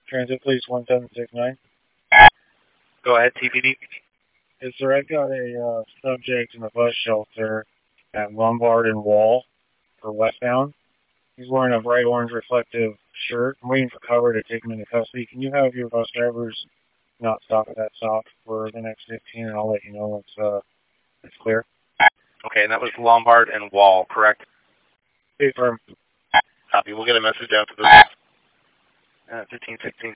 Transit Police 1769. Go ahead, TPD. Yes, sir. I've got a subject in a bus shelter at Lombard and Wall for westbound. He's wearing a bright orange reflective shirt. I'm waiting for cover to take him into custody. Can you have your bus drivers not stop at that stop for the next 15, and I'll let you know once it's clear. Okay, and that was Lombard and Wall, correct? Hey, firm. Copy. We'll get a message out to the 1516.